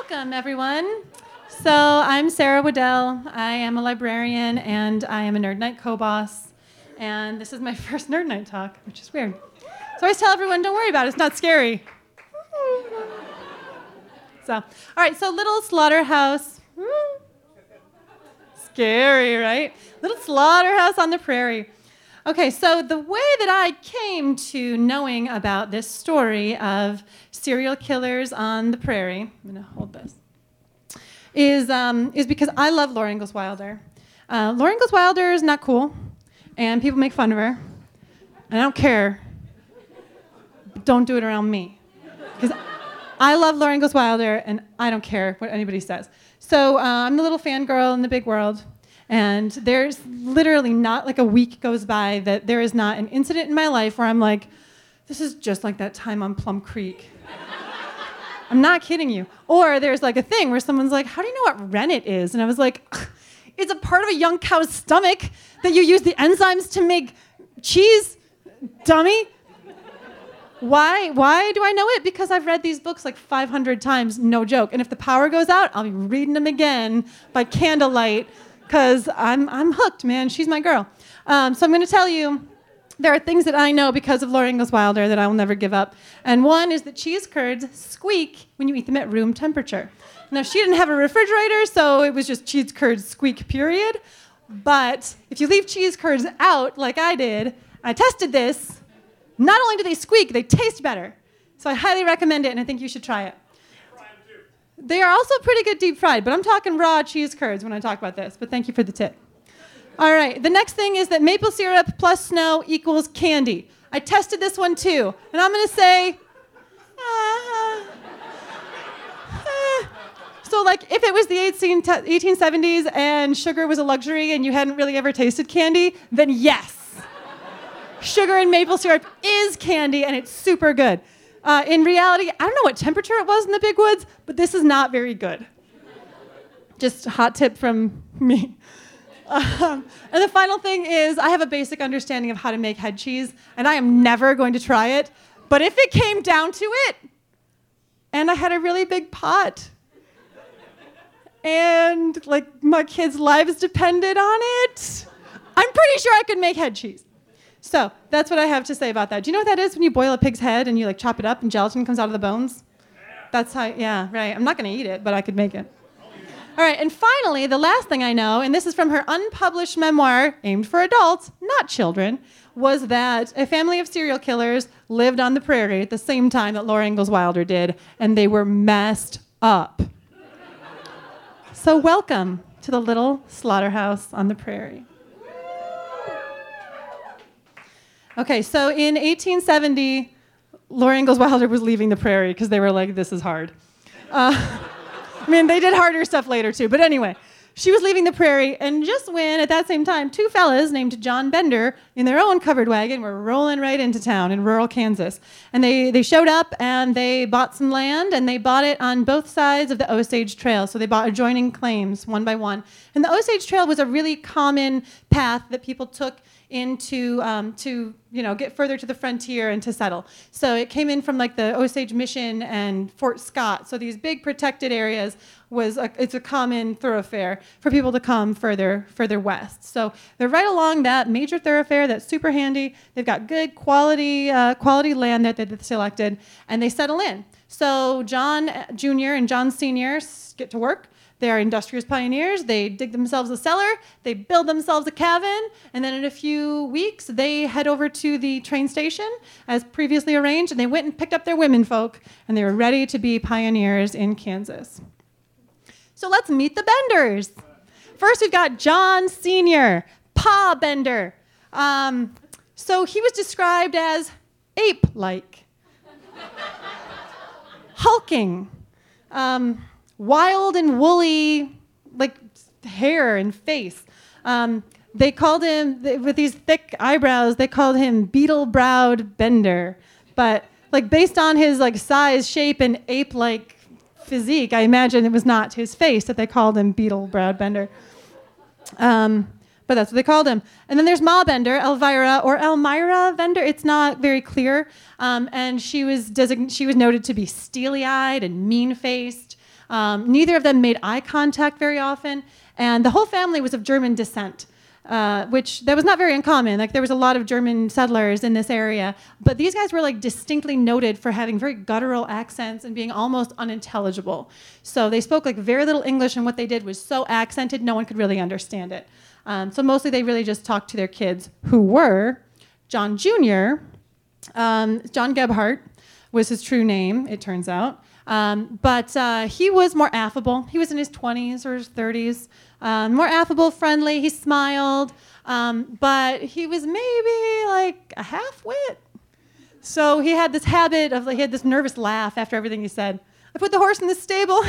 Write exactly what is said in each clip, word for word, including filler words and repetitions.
Welcome, everyone. So I'm Sarah Waddell. I am a librarian, and I am a Nerd Night co-boss. And this is my first Nerd Night talk, which is weird. So I always tell everyone, don't worry about it. It's not scary. So, all right, so Little Slaughterhouse. Scary, right? Little Slaughterhouse on the Prairie. Okay, so the way that I came to knowing about this story of serial killers on the prairie, I'm going to hold this, is, um, is because I love Laura Ingalls Wilder. Uh, Laura Ingalls Wilder is not cool, and people make fun of her, and I don't care. But don't do it around me. Because I love Laura Ingalls Wilder, and I don't care what anybody says. So uh, I'm the little fangirl in the big world. And there's literally not like a week goes by that there is not an incident in my life where I'm like, this is just like that time on Plum Creek. I'm not kidding you. Or there's like a thing where someone's like, how do you know what rennet is? And I was like, it's a part of a young cow's stomach that you use the enzymes to make cheese, dummy. Why? Why do I know it? Because I've read these books like five hundred times, no joke. And if the power goes out, I'll be reading them again by candlelight. Because I'm I'm hooked, man. She's my girl. Um, so I'm going to tell you, there are things that I know because of Laura Ingalls Wilder that I will never give up. And one is that cheese curds squeak when you eat them at room temperature. Now, she didn't have a refrigerator, so it was just cheese curds squeak, period. But if you leave cheese curds out, like I did, I tested this, not only do they squeak, they taste better. So I highly recommend it, and I think you should try it. They are also pretty good deep fried, but I'm talking raw cheese curds when I talk about this, but thank you for the tip. All right, the next thing is that maple syrup plus snow equals candy. I tested this one too, and I'm going to say, ah, ah. So like if it was the eighteen seventies and sugar was a luxury and you hadn't really ever tasted candy, then yes. Sugar and maple syrup is candy, and it's super good. Uh, in reality, I don't know what temperature it was in the big woods, but this is not very good. Just a hot tip from me. Um, and the final thing is I have a basic understanding of how to make head cheese, and I am never going to try it. But if it came down to it, and I had a really big pot, and like my kids' lives depended on it, I'm pretty sure I could make head cheese. So that's what I have to say about that. Do you know what that is when you boil a pig's head and you like chop it up and gelatin comes out of the bones? That's how, yeah, right. I'm not going to eat it, but I could make it. All right, and finally, the last thing I know, and this is from her unpublished memoir aimed for adults, not children, was that a family of serial killers lived on the prairie at the same time that Laura Ingalls Wilder did, and they were messed up. So welcome to the Little Slaughterhouse on the Prairie. Okay, so in eighteen seventy, Laura Ingalls Wilder was leaving the prairie because they were like, this is hard. Uh, I mean, they did harder stuff later too, but anyway, she was leaving the prairie, and just when, at that same time, two fellas named John Bender in their own covered wagon were rolling right into town in rural Kansas. And they, they showed up, and they bought some land, and they bought it on both sides of the Osage Trail. So they bought adjoining claims one by one. And the Osage Trail was a really common path that people took into um, to you know get further to the frontier and to settle. So it came in from like the Osage Mission and Fort Scott. So these big protected areas was a, it's a common thoroughfare for people to come further further west. So they're right along that major thoroughfare that's super handy. They've got good quality uh, quality land that they've selected, and they settle in. So John Junior and John Senior get to work. They are industrious pioneers. They dig themselves a cellar. They build themselves a cabin. And then in a few weeks, they head over to the train station as previously arranged. And they went and picked up their women folk. And they were ready to be pioneers in Kansas. So let's meet the Benders. First, we've got John Senior, Pa Bender. Um, so he was described as ape-like, hulking, um, wild and woolly, like hair and face. Um, they called him, with these thick eyebrows, they called him Beetle-Browed Bender. But like based on his like size, shape, and ape-like physique, I imagine it was not his face that they called him Beetle-Browed Bender. Um, but that's what they called him. And then there's Ma Bender, Elvira, or Elmira Bender. It's not very clear. Um, and she was design- she was noted to be steely-eyed and mean-faced. Um, neither of them made eye contact very often, and the whole family was of German descent. Uh, which that was not very uncommon. Like there was a lot of German settlers in this area, but these guys were like distinctly noted for having very guttural accents and being almost unintelligible. So they spoke like very little English, and what they did was so accented no one could really understand it. Um, so mostly they really just talked to their kids, who were John Junior Um, John Gebhardt was his true name, it turns out. Um, but uh, he was more affable. He was in his twenties or his thirties. Um, more affable, friendly. He smiled. Um, but he was maybe like a half-wit. So he had this habit of, like, he had this nervous laugh after everything he said. I put the horse in the stable.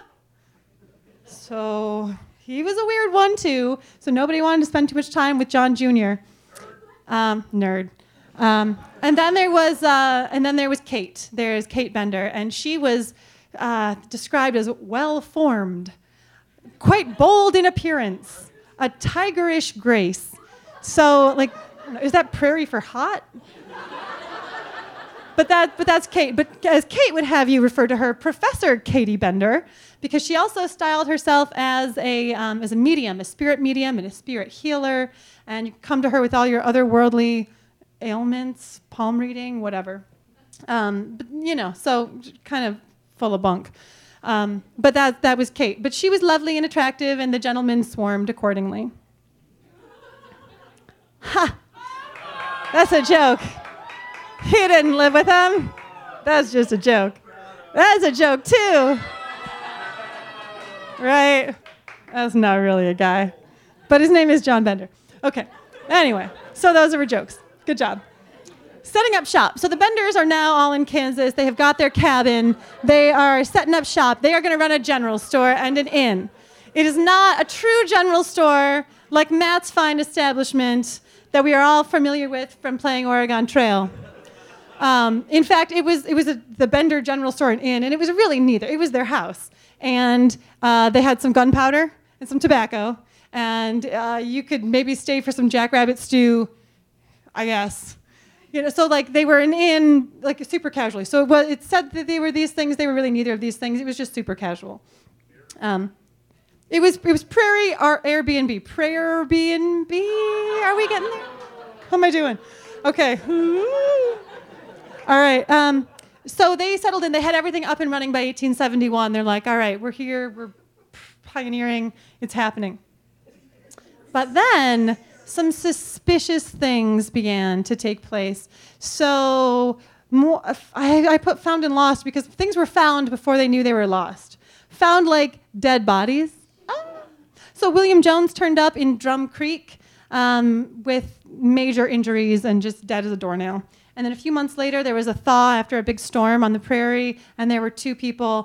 So he was a weird one, too. So nobody wanted to spend too much time with John Junior Um, nerd. Um, and then there was, uh, and then there was Kate. There's Kate Bender, and she was uh, described as well-formed, quite bold in appearance, a tigerish grace. So, like, is that prairie for hot? But that, but that's Kate. But as Kate would have you refer to her, Professor Katie Bender, because she also styled herself as a um, as a medium, a spirit medium, and a spirit healer. And you come to her with all your otherworldly ailments, palm reading, whatever. Um, but, you know, so kind of full of bunk. Um, but that that was Kate. But she was lovely and attractive, and the gentlemen swarmed accordingly. Ha! That's a joke. He didn't live with them. That's just a joke. That's a joke, too. Right? That's not really a guy. But his name is John Bender. Okay. Anyway, so those are jokes. Good job. Setting up shop. So the Benders are now all in Kansas. They have got their cabin. They are setting up shop. They are going to run a general store and an inn. It is not a true general store like Matt's fine establishment that we are all familiar with from playing Oregon Trail. Um, in fact, it was it was a, the Bender General Store and Inn, and it was really neither. It was their house. And uh, they had some gunpowder and some tobacco, and uh, you could maybe stay for some jackrabbit stew, I guess. You know, so like they were an inn, like super casually. So well, it said that they were these things. They were really neither of these things. It was just super casual. Um, it was it was Prairie or Airbnb. Prairie Airbnb. Are we getting there? How am I doing? Okay. All right. Um, so they settled in. They had everything up and running by eighteen seventy-one. They're like, all right, we're here. We're pioneering. It's happening. But then some suspicious things began to take place. So more, I, I put found and lost because things were found before they knew they were lost. Found like dead bodies. Ah. So William Jones turned up in Drum Creek um, with major injuries and just dead as a doornail. And then a few months later, there was a thaw after a big storm on the prairie, and there were two people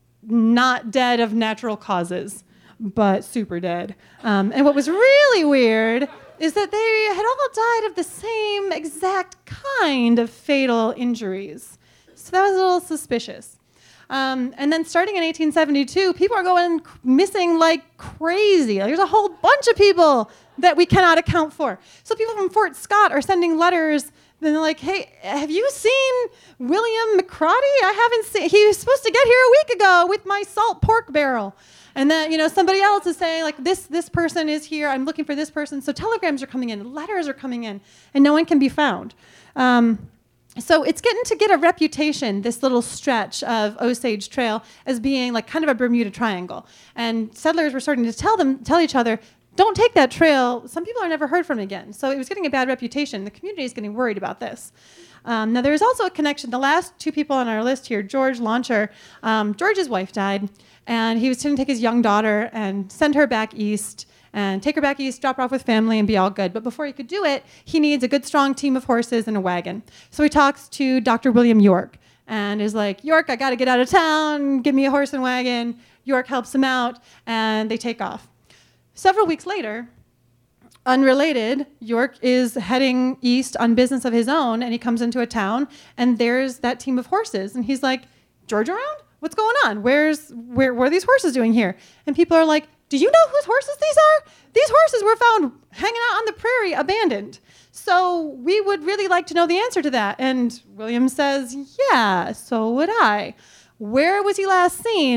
not dead of natural causes, but super dead. Um, and what was really weird is that they had all died of the same exact kind of fatal injuries. So that was a little suspicious. Um, and then starting in eighteen seventy-two, people are going missing like crazy. Like, there's a whole bunch of people that we cannot account for. So people from Fort Scott are sending letters. Then they're like, hey, have you seen William McCrotty? I haven't seen, he was supposed to get here a week ago with my salt pork barrel. And then, you know, somebody else is saying, like, this this person is here. I'm looking for this person. So telegrams are coming in, letters are coming in, and no one can be found. Um, so it's getting to get a reputation, this little stretch of Osage Trail, as being like kind of a Bermuda Triangle. And settlers were starting to tell them, tell each other, don't take that trail. Some people are never heard from again. So it was getting a bad reputation. The community is getting worried about this. Um, now, there's also a connection. The last two people on our list here, George Launcher, um, George's wife died, and he was going to take his young daughter and send her back east and take her back east, drop her off with family, and be all good. But before he could do it, he needs a good, strong team of horses and a wagon. So he talks to Doctor William York and is like, York, I got to get out of town. Give me a horse and wagon. York helps him out, and they take off. Several weeks later, unrelated, York is heading east on business of his own, and he comes into a town, and there's that team of horses. And he's like, George around? What's going on? Where's where, what are these horses doing here? And people are like, do you know whose horses these are? These horses were found hanging out on the prairie, abandoned. So we would really like to know the answer to that. And William says, yeah, so would I. Where was he last seen?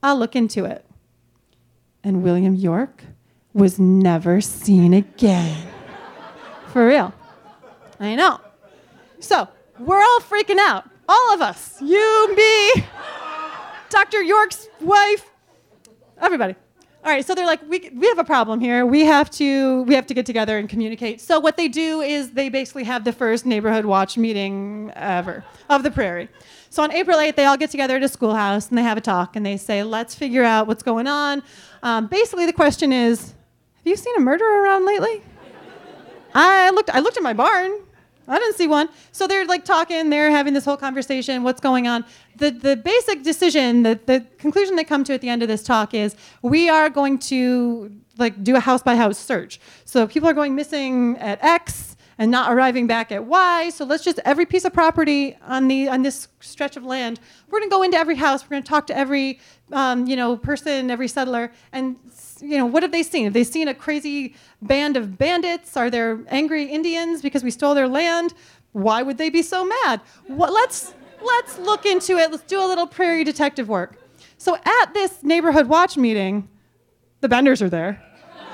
I'll look into it. And William York was never seen again. For real. I know. So, we're all freaking out. All of us. You, me, Doctor York's wife, everybody. All right, so they're like, we we have a problem here. We have to we have to get together and communicate. So what they do is they basically have the first neighborhood watch meeting ever of the Prairie. So on April eighth, they all get together at a schoolhouse and they have a talk and they say, let's figure out what's going on. Um, basically, the question is, have you seen a murderer around lately? I looked I looked at my barn. I didn't see one. So they're like talking, they're having this whole conversation, what's going on. The the basic decision, the, the conclusion they come to at the end of this talk is we are going to like do a house by house search. So people are going missing at X and not arriving back at Y. So let's just every piece of property on the on this stretch of land, we're going to go into every house. We're going to talk to every um, you know person, every settler, and you know what have they seen? Have they seen a crazy band of bandits? Are there angry Indians because we stole their land? Why would they be so mad? What, let's let's look into it. Let's do a little prairie detective work. So at this neighborhood watch meeting, the Benders are there.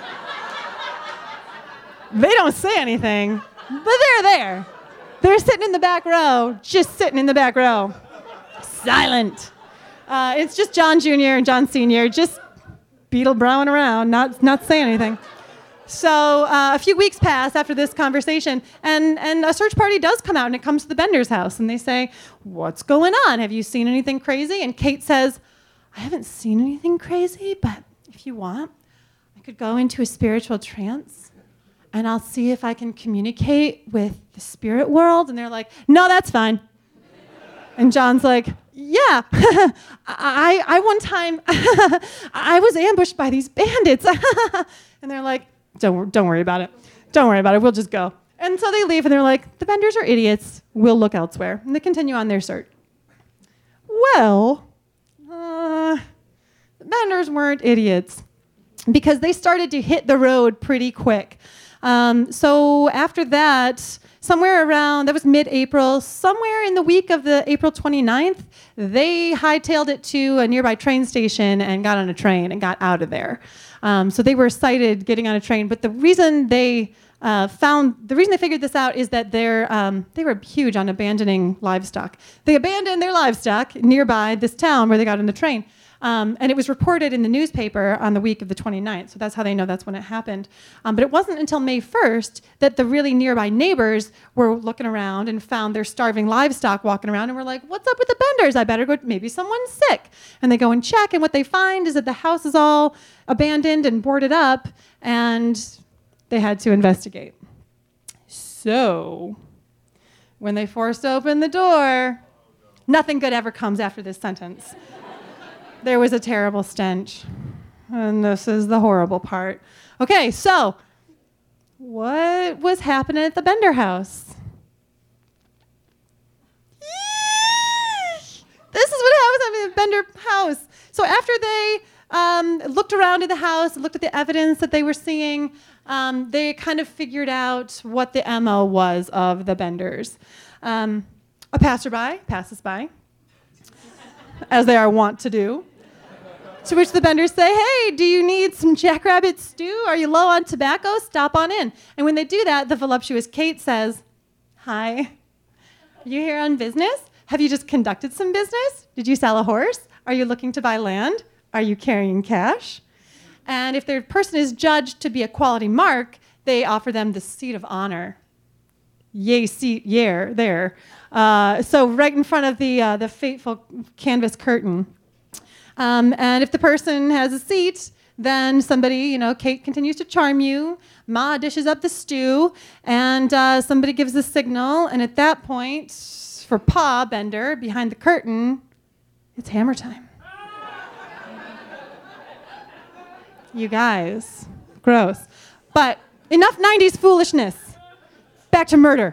They don't say anything, but they're there. They're sitting in the back row, just sitting in the back row. Silent. Uh, it's just John Junior and John Senior, just beetle browing around, not not saying anything. So uh, a few weeks pass after this conversation, and, and a search party does come out, and it comes to the Bender's house, and they say, what's going on? Have you seen anything crazy? And Kate says, I haven't seen anything crazy, but if you want, I could go into a spiritual trance, and I'll see if I can communicate with the spirit world. And they're like, no, that's fine. And John's like, yeah, I, I one time, I was ambushed by these bandits. And they're like, don't, don't worry about it. Don't worry about it. We'll just go. And so they leave, and they're like, the Benders are idiots. We'll look elsewhere. And they continue on their search. Well, uh, the Benders weren't idiots because they started to hit the road pretty quick. Um, so after that, somewhere around, that was mid-April, somewhere in the week of the April twenty-ninth, they hightailed it to a nearby train station and got on a train and got out of there. Um, so they were sighted getting on a train. But the reason they uh, found, the reason they figured this out is that they're, um, they were huge on abandoning livestock. They abandoned their livestock nearby this town where they got on the train. Um, and it was reported in the newspaper on the week of the twenty-ninth, so that's how they know that's when it happened. Um, but it wasn't until May first that the really nearby neighbors were looking around and found their starving livestock walking around and were like, what's up with the Benders? I better go, maybe someone's sick. And they go and check, and what they find is that the house is all abandoned and boarded up, and they had to investigate. So when they forced open the door, nothing good ever comes after this sentence. There was a terrible stench. And this is the horrible part. Okay, so what was happening at the Bender house? Yeesh! This is what happened at the Bender house. So after they um, looked around in the house, looked at the evidence that they were seeing, um, they kind of figured out what the M O was of the Benders. Um, a passerby passes by, as they are wont to do. To which the Benders say, hey, do you need some jackrabbit stew? Are you low on tobacco? Stop on in. And when they do that, the voluptuous Kate says, hi, are you here on business? Have you just conducted some business? Did you sell a horse? Are you looking to buy land? Are you carrying cash? And if their person is judged to be a quality mark, they offer them the seat of honor. Yay, seat, yeah, there. Uh, so right in front of the uh, the fateful canvas curtain. Um, and if the person has a seat, then somebody, you know, Kate continues to charm you. Ma dishes up the stew, and uh, somebody gives the signal. And at that point, for Pa Bender, behind the curtain, it's hammer time. You guys, gross. But enough nineties foolishness. Back to murder.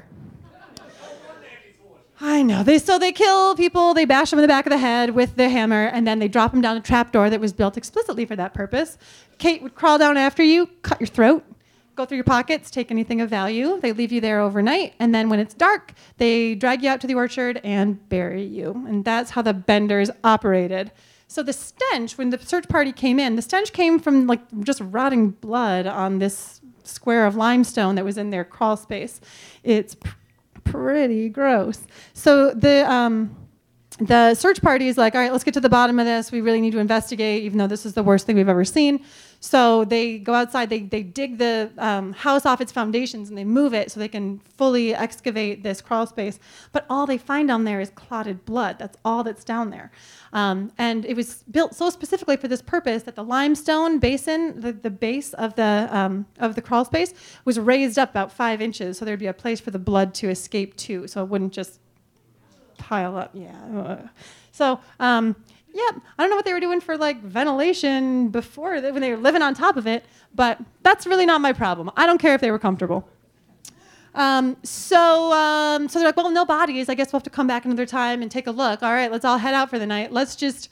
I know. They so they kill people, they bash them in the back of the head with the hammer, and then they drop them down a trapdoor that was built explicitly for that purpose. Kate would crawl down after you, cut your throat, go through your pockets, take anything of value. They leave you there overnight, and then when it's dark, they drag you out to the orchard and bury you. And that's how the Benders operated. So the stench, when the search party came in, the stench came from like just rotting blood on this square of limestone that was in their crawl space. It's pr- pretty gross. So the um, the search party is like, all right, let's get to the bottom of this. We really need to investigate, even though this is the worst thing we've ever seen. So they go outside, they they dig the um, house off its foundations and they move it so they can fully excavate this crawl space. But all they find down there is clotted blood. That's all that's down there. Um, and it was built so specifically for this purpose that the limestone basin, the, the base of the um, of the crawl space, was raised up about five inches, so there'd be a place for the blood to escape to, so it wouldn't just pile up. Yeah. So. Um, Yep, I don't know what they were doing for like ventilation before when they were living on top of it, but that's really not my problem. I don't care if they were comfortable. Um, so, um, so they're like, well, no bodies. I guess we'll have to come back another time and take a look. All right, let's all head out for the night. Let's just,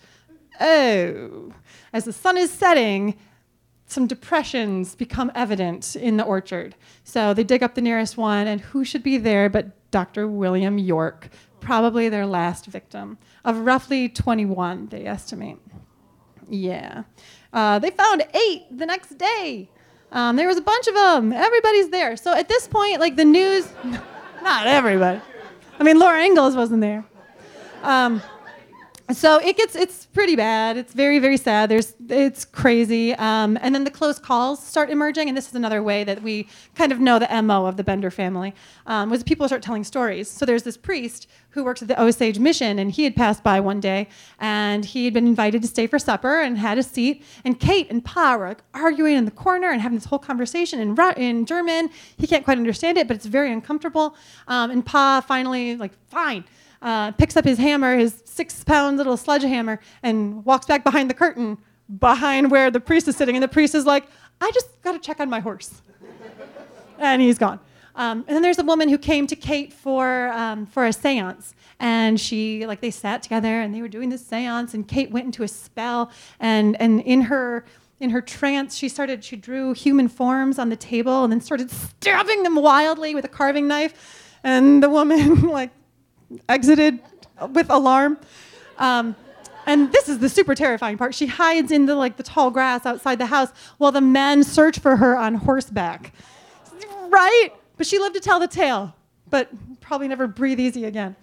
oh, as the sun is setting, some depressions become evident in the orchard. So they dig up the nearest one, and who should be there but Doctor William York, probably their last victim, of roughly twenty-one, they estimate. Yeah. Uh, they found eight the next day. Um, there was a bunch of them. Everybody's there. So at this point, like the news, not everybody. I mean, Laura Ingalls wasn't there. Um, so it gets, it's pretty bad. It's very, very sad. There's, it's crazy. Um, and then the close calls start emerging, and this is another way that we kind of know the M O of the Bender family, um, was people start telling stories. So there's this priest who works at the Osage Mission, and he had passed by one day, and he had been invited to stay for supper and had a seat, and Kate and Pa were like arguing in the corner and having this whole conversation in, in German. He can't quite understand it, but it's very uncomfortable. Um, and Pa finally, like, fine. Uh, picks up his hammer, his six-pound little sledgehammer, and walks back behind the curtain, behind where the priest is sitting. And the priest is like, I just got to check on my horse. And he's gone. Um, and then there's a woman who came to Kate for um, for a seance. And she, like, they sat together, and they were doing this seance, and Kate went into a spell. And, and in her... In her trance, she started, she drew human forms on the table and then started stabbing them wildly with a carving knife. And the woman, like, exited with alarm. Um, and this is the super terrifying part. She hides in the, like, the tall grass outside the house while the men search for her on horseback. Right? But she lived to tell the tale, but probably never breathe easy again.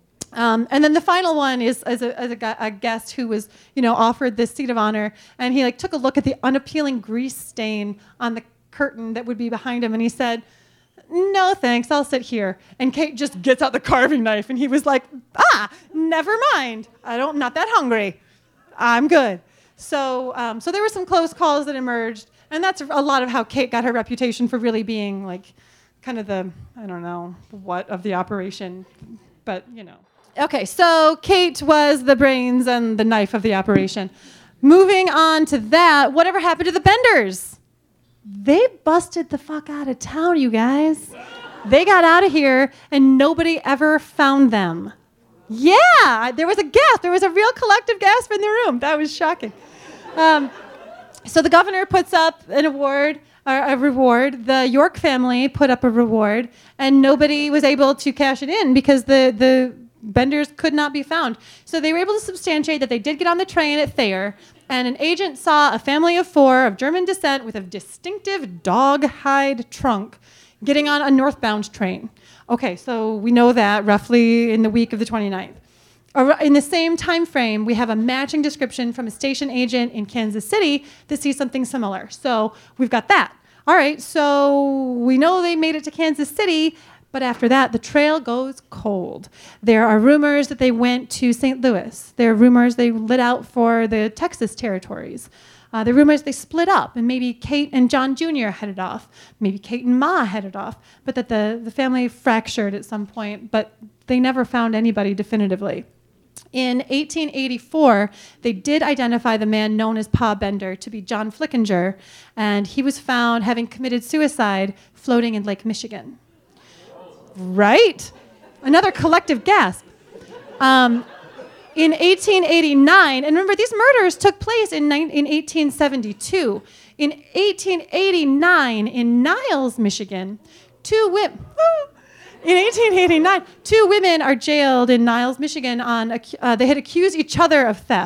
Um, and then the final one is as, a, as a, a guest who was, you know, offered this seat of honor, and he like took a look at the unappealing grease stain on the curtain that would be behind him, and he said, "No, thanks, I'll sit here." And Kate just gets out the carving knife, and he was like, "Ah, never mind. I don't, not that hungry. I'm good." So, um, so there were some close calls that emerged, and that's a lot of how Kate got her reputation for really being like, kind of the, I don't know what of the operation, but you know. Okay, so Kate was the brains and the knife of the operation. Moving on to that, whatever happened to the Benders? They busted the fuck out of town, you guys. They got out of here, and nobody ever found them. Yeah, there was a gasp. There was a real collective gasp in the room. That was shocking. Um, so the governor puts up an award, or a reward. The York family put up a reward, and nobody was able to cash it in because the the Benders could not be found. So they were able to substantiate that they did get on the train at Thayer, and an agent saw a family of four of German descent with a distinctive dog hide trunk getting on a northbound train. Okay, so we know that roughly in the week of the twenty-ninth. In the same time frame, we have a matching description from a station agent in Kansas City that sees something similar. So we've got that. All right, so we know they made it to Kansas City, but after that, the trail goes cold. There are rumors that they went to Saint Louis. There are rumors they lit out for the Texas territories. Uh, there are rumors they split up, and maybe Kate and John Junior headed off. Maybe Kate and Ma headed off, but that the, the family fractured at some point, but they never found anybody definitively. In eighteen eighty-four, they did identify the man known as Pa Bender to be John Flickinger, and he was found having committed suicide floating in Lake Michigan. Right? Another collective gasp. Um, in eighteen eighty-nine, and remember, these murders took place in, in eighteen seventy-two. In eighteen eighty-nine, in Niles, Michigan, two women... In eighteen eighty-nine, two women are jailed in Niles, Michigan. On uh, they had accused each other of theft.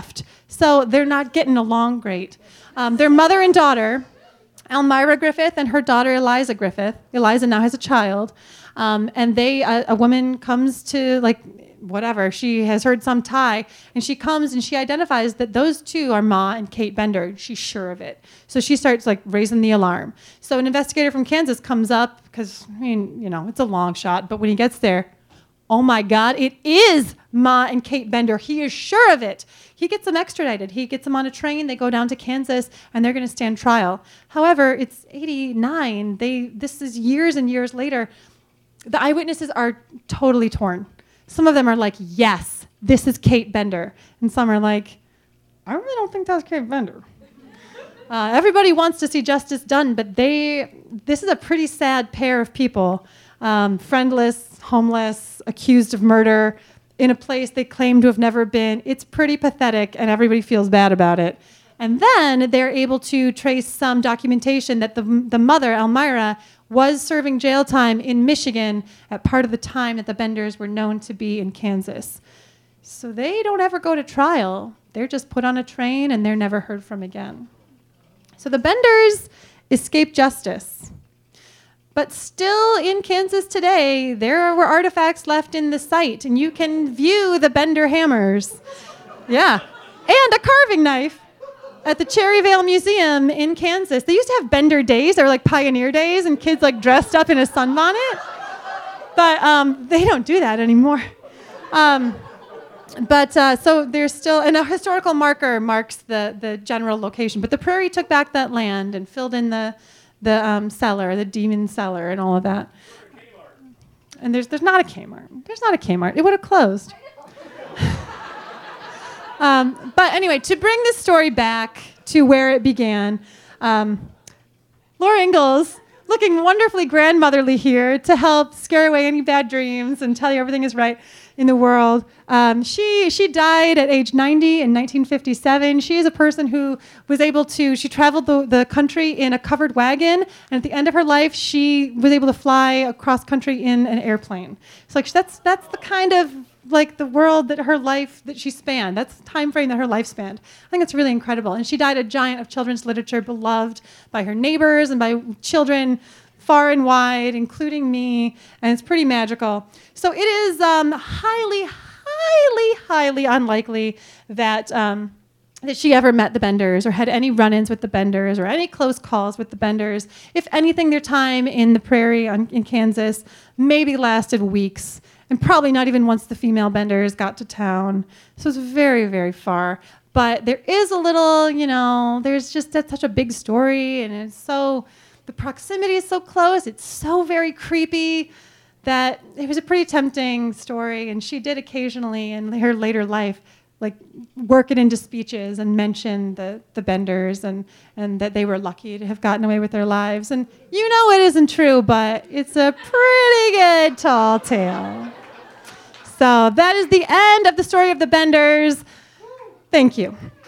So they're not getting along great. Um, their mother and daughter, Elmira Griffith and her daughter Eliza Griffith. Eliza now has a child. Um, and they, uh, a woman comes to, like, whatever, she has heard some tie, and she comes and she identifies that those two are Ma and Kate Bender. She's sure of it. So she starts, like, raising the alarm. So an investigator from Kansas comes up, because, I mean, you know, it's a long shot, but when he gets there, oh my God, it is Ma and Kate Bender. He is sure of it. He gets them extradited. He gets them on a train. They go down to Kansas, and they're going to stand trial. However, it's eighty-nine. They, this is years and years later. The eyewitnesses are totally torn. Some of them are like, yes, this is Kate Bender. And some are like, I really don't think that's Kate Bender. Uh, everybody wants to see justice done, but they, this is a pretty sad pair of people. Um, friendless, homeless, accused of murder, in a place they claim to have never been. It's pretty pathetic, and everybody feels bad about it. And then they're able to trace some documentation that the, the mother, Elmira, was serving jail time in Michigan at part of the time that the Benders were known to be in Kansas. So they don't ever go to trial. They're just put on a train, and they're never heard from again. So the Benders escaped justice. But still in Kansas today, there were artifacts left in the site, and you can view the Bender hammers. Yeah. And a carving knife at the Cherryvale Museum in Kansas. They used to have Bender days. They were like pioneer days, and kids like dressed up in a sunbonnet. But um, they don't do that anymore. Um, but uh, so there's still, and a historical marker marks the, the general location. But the Prairie took back that land and filled in the the um, cellar, the demon cellar, and all of that. And there's there's not a Kmart. There's not a Kmart. It would have closed. um, but anyway, to bring this story back to where it began, um, Laura Ingalls, looking wonderfully grandmotherly here to help scare away any bad dreams and tell you everything is right in the world. Um, she she died at age ninety in nineteen fifty-seven. She is a person who was able to, she traveled the, the country in a covered wagon, and at the end of her life, she was able to fly across country in an airplane. So like that's that's the kind of like the world that her life, that she spanned. That's the time frame that her life spanned. I think it's really incredible. And she died a giant of children's literature, beloved by her neighbors and by children far and wide, including me, and it's pretty magical. So it is um, highly, highly, highly unlikely that um, that she ever met the Benders or had any run-ins with the Benders or any close calls with the Benders. If anything, their time in the Prairie on, in Kansas maybe lasted weeks, and probably not even once the female Benders got to town. So it's very, very far. But there is a little, you know, there's just that's such a big story, and it's so, the proximity is so close, it's so very creepy that it was a pretty tempting story. And she did occasionally in her later life like work it into speeches and mention the, the Benders and, and that they were lucky to have gotten away with their lives. And you know it isn't true, but it's a pretty good tall tale. So that is the end of the story of the Benders. Thank you.